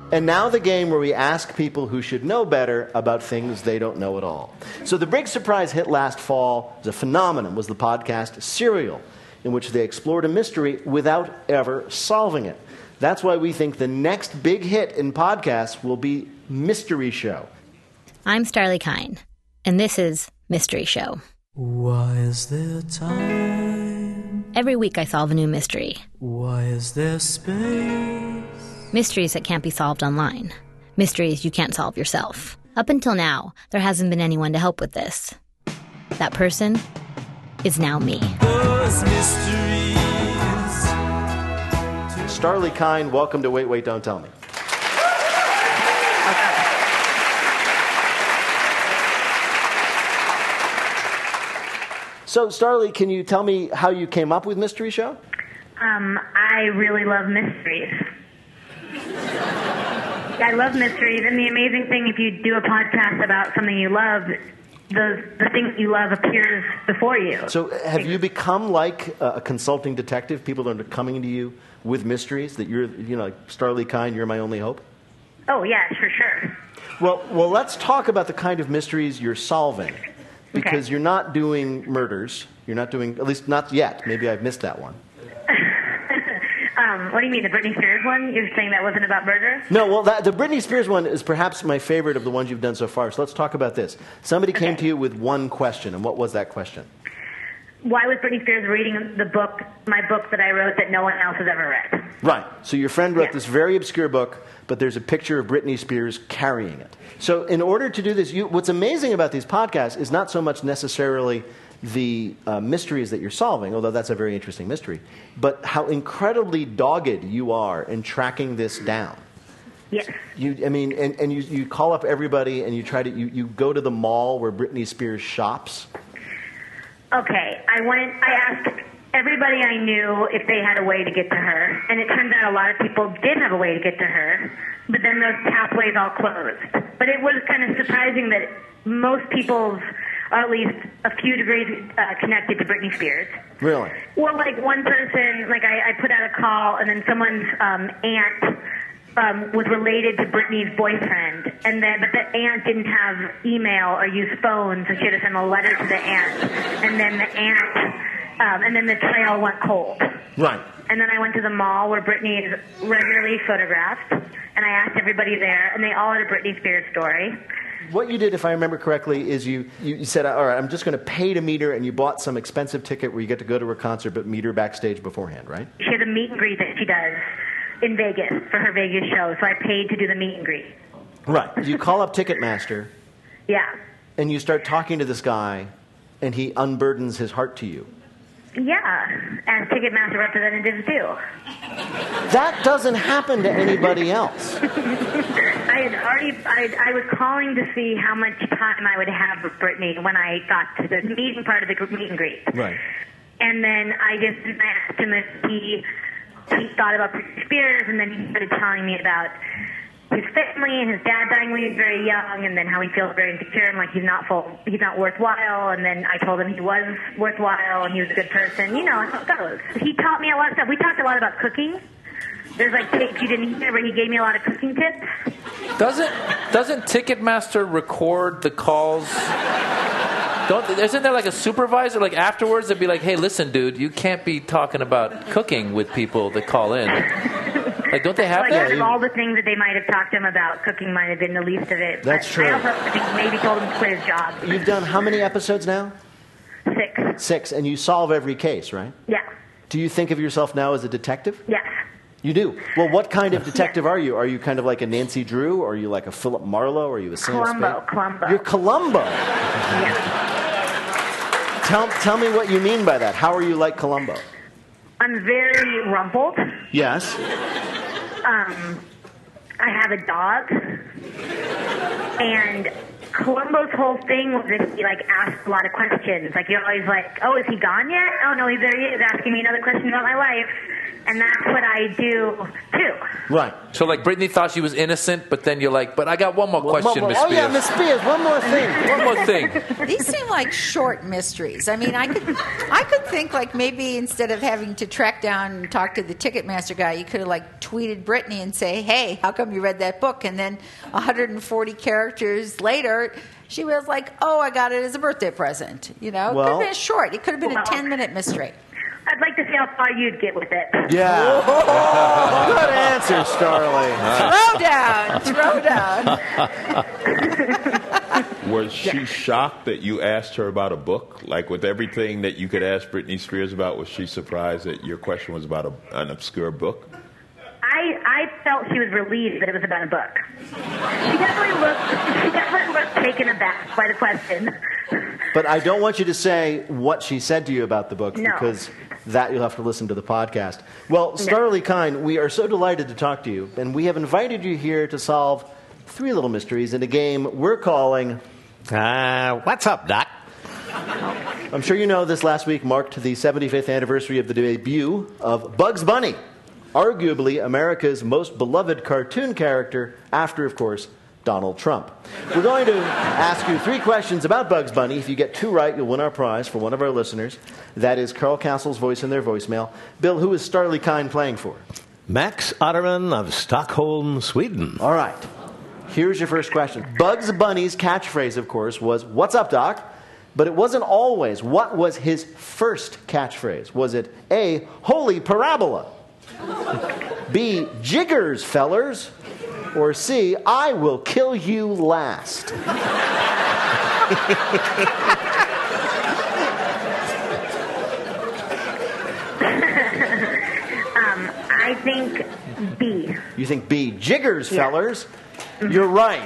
And now the game where we ask people who should know better about things they don't know at all. So the big surprise hit last fall, as a phenomenon, was the podcast Serial, in which they explored a mystery without ever solving it. That's why we think the next big hit in podcasts will be Mystery Show. I'm Starlee Kine, and this is Mystery Show. Why is there time? Every week I solve a new mystery. Why is there space? Mysteries that can't be solved online. Mysteries you can't solve yourself. Up until now, there hasn't been anyone to help with this. That person is now me. Those mysteries. Starlee Kine, welcome to Wait, Wait, Don't Tell Me. So, Starlee, can you tell me how you came up with Mystery Show? I really love mysteries. I love mysteries, and the amazing thing, if you do a podcast about something you love, the thing you love appears before you. So have you become like a consulting detective? People are coming to you with mysteries that you're, like Starlee Kine, you're my only hope? Oh, yes, for sure. Well, let's talk about the kind of mysteries you're solving. Because you're not doing murders. You're not doing, at least not yet. Maybe I've missed that one. What do you mean, the Britney Spears one? You're saying that wasn't about murder? No, well, the Britney Spears one is perhaps my favorite of the ones you've done so far. So let's talk about this. Somebody came to you with one question, and what was that question? Why was Britney Spears reading my book that I wrote that no one else has ever read? Right. So your friend wrote this very obscure book, but there's a picture of Britney Spears carrying it. So in order to do this, what's amazing about these podcasts is not so much necessarily the mysteries that you're solving, although that's a very interesting mystery, but how incredibly dogged you are in tracking this down. Yes. You call up everybody and you go to the mall where Britney Spears shops. Okay, I asked everybody I knew if they had a way to get to her, and it turns out a lot of people did have a way to get to her, but then those pathways all closed. But it was kind of surprising that most people's are at least a few degrees connected to Britney Spears. Really? Well, like one person, like I put out a call, and then someone's aunt was related to Britney's boyfriend, but the aunt didn't have email or use phone, so she had to send a letter to the aunt, and then the trail went cold. Right. And then I went to the mall where Britney is regularly photographed, and I asked everybody there, and they all had a Britney Spears story. What you did, if I remember correctly, is you said, all right, I'm just going to pay to meet her, and you bought some expensive ticket where you get to go to her concert but meet her backstage beforehand, right? She has a meet and greet that she does in Vegas for her Vegas show, so I paid to do the meet and greet. Right. You call up Ticketmaster. Yeah. And you start talking to this guy, and he unburdens his heart to you. Yeah, as Ticketmaster representatives do. That doesn't happen to anybody else. I was calling to see how much time I would have with Britney when I got to the meeting part of the meet and greet. Right. And then I asked him if he thought about Britney Spears, and then he started telling me about his family and his dad dying when he was very young, and then how he feels very insecure and like he's not worthwhile. And then I told him he was worthwhile and he was a good person. You know how it goes. He taught me a lot of stuff. We talked a lot about cooking. There's like tapes you didn't hear, but he gave me a lot of cooking tips. Doesn't Ticketmaster record the calls? Isn't there like a supervisor, like afterwards, they'd be like, hey, listen, dude, you can't be talking about cooking with people that call in. Like, don't they have like, that? Of all the things that they might have talked to him about, cooking might have been the least of it. That's true. I also think maybe told him to quit his job. You've done how many episodes now? 6. 6, and you solve every case, right? Yeah. Do you think of yourself now as a detective? Yes. You do? Well, what kind of detective are you? Are you kind of like a Nancy Drew? Or are you like a Philip Marlowe? Or are you a Sam Spade? Columbo. You're Columbo. Yeah. Tell me what you mean by that. How are you like Columbo? I'm very rumpled. Yes. I have a dog, and Columbo's whole thing was that he asked a lot of questions. You're always like, oh, is he gone yet? Oh no, there he is asking me another question about my life. And that's what I do too. Right. So Brittany thought she was innocent, but then you're like, but I got one more question, Miss Spears. Oh yeah, Miss Spears, one more thing. One more thing. These seem like short mysteries. I mean, I could think maybe instead of having to track down and talk to the Ticketmaster guy, you could have tweeted Brittany and say, hey, how come you read that book? And then 140 characters later, she was like, oh, I got it as a birthday present. It could have been short. It could have been a 10-minute mystery. I'd like to see how far you'd get with it. Yeah. Good answer, Starly. Throw down. Was she shocked that you asked her about a book? With everything that you could ask Britney Spears about, was she surprised that your question was about an obscure book? I felt she was relieved that it was about a book. She definitely looked taken aback by the question. But I don't want you to say what she said to you about the book, No. because that you'll have to listen to the podcast. Well, Starly Kine, we are so delighted to talk to you, and we have invited you here to solve 3 little mysteries in a game we're calling... What's up, Doc? I'm sure you know this last week marked the 75th anniversary of the debut of Bugs Bunny, arguably America's most beloved cartoon character after, of course, Donald Trump. We're going to ask you 3 questions about Bugs Bunny. If you get 2 right, you'll win our prize for one of our listeners. That is Carl Castle's voice in their voicemail. Bill, who is Starly Kine playing for? Max Otterman of Stockholm, Sweden. All right. Here's your first question. Bugs Bunny's catchphrase, of course, was, "What's up, Doc?" But it wasn't always. What was his first catchphrase? Was it A, "Holy parabola"? B, "Jiggers, fellers"? Or C, "I will kill you last"? I think B. You think B, "Jiggers, fellers"? You're right.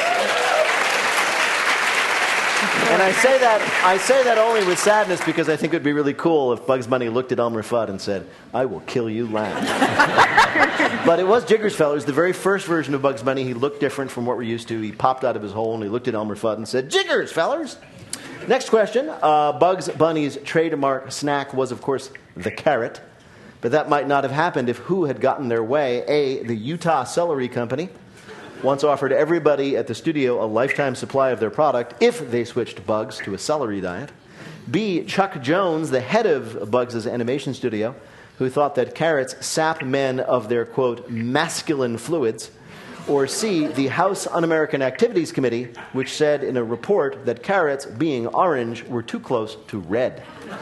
And I say that only with sadness because I think it would be really cool if Bugs Bunny looked at Elmer Fudd and said, "I will kill you last." But it was Jiggers, fellers. The very first version of Bugs Bunny, he looked different from what we're used to. He popped out of his hole and he looked at Elmer Fudd and said, "Jiggers, fellers." Next question. Bugs Bunny's trademark snack was, of course, the carrot. But that might not have happened if who had gotten their way? A, the Utah Celery Company once offered everybody at the studio a lifetime supply of their product if they switched Bugs to a celery diet. B, Chuck Jones, the head of Bugs' animation studio, who thought that carrots sap men of their, quote, masculine fluids. Or C, the House Un-American Activities Committee, which said in a report that carrots, being orange, were too close to red.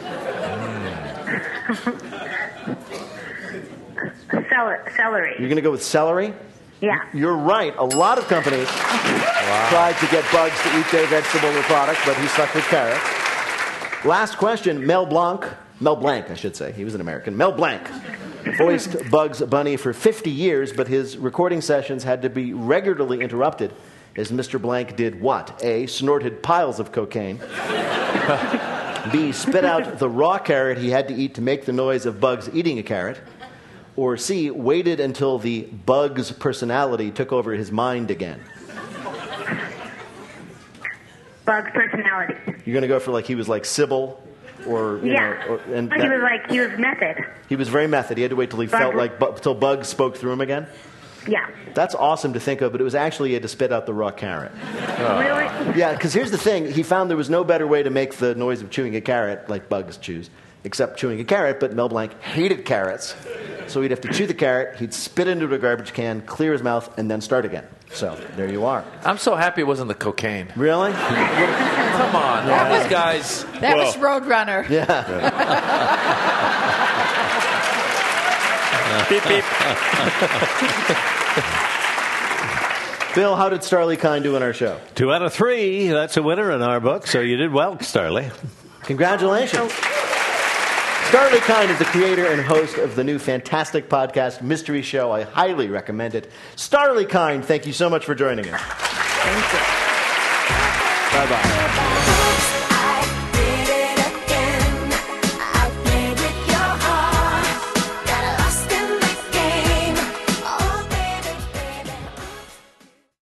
Celery. You're going to go with celery? Yeah. You're right. A lot of companies tried to get Bugs to eat their vegetable or product, but he stuck with carrots. Last question. Mel Blanc, I should say. He was an American. Mel Blanc voiced Bugs Bunny for 50 years, but his recording sessions had to be regularly interrupted as Mr. Blanc did what? A, snorted piles of cocaine. B, spit out the raw carrot he had to eat to make the noise of Bugs eating a carrot. Or C, waited until the Bugs personality took over his mind again. Bugs personality. You're going to go for he was like Sybil? Or, you know, he was method. He was very method. He had to wait till he felt till Bugs spoke through him again? Yeah. That's awesome to think of, but it was actually he had to spit out the raw carrot. Really? Yeah, because here's the thing. He found there was no better way to make the noise of chewing a carrot, like Bugs chews, except chewing a carrot, but Mel Blanc hated carrots. So he'd have to chew the carrot, he'd spit into a garbage can, clear his mouth, and then start again. So there you are. I'm so happy it wasn't the cocaine. Really? Come on, all these guys. That was Roadrunner. Yeah. Beep, beep. Bill, how did Starly Kine do in our show? 2 out of 3. That's a winner in our book, so you did well, Starly. Congratulations. Starly Kine is the creator and host of the new fantastic podcast, Mystery Show. I highly recommend it. Starly Kine, thank you so much for joining us. Thank you. Bye-bye.